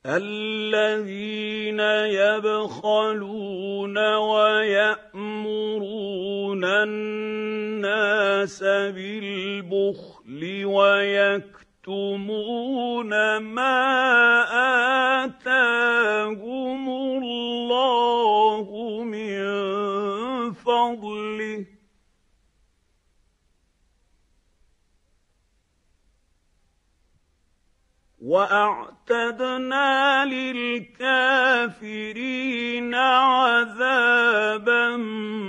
الذين يبخلون ويأمرون الناس بالبخل ويكتمون ما آتاهم الله من فضله وأعتدنا للكافرين عذابا